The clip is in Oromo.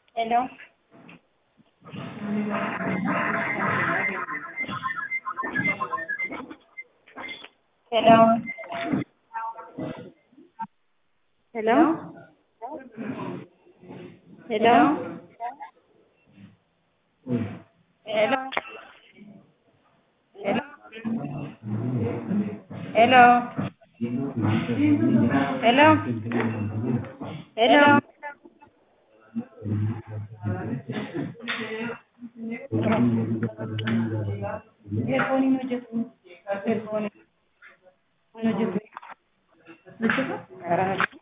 Hello. Hello. Hello. Hello. Hello. Hello. Hello. Hello. Hello. Earphone in hojjetu. Earphone in hojjetu. Hojjetu?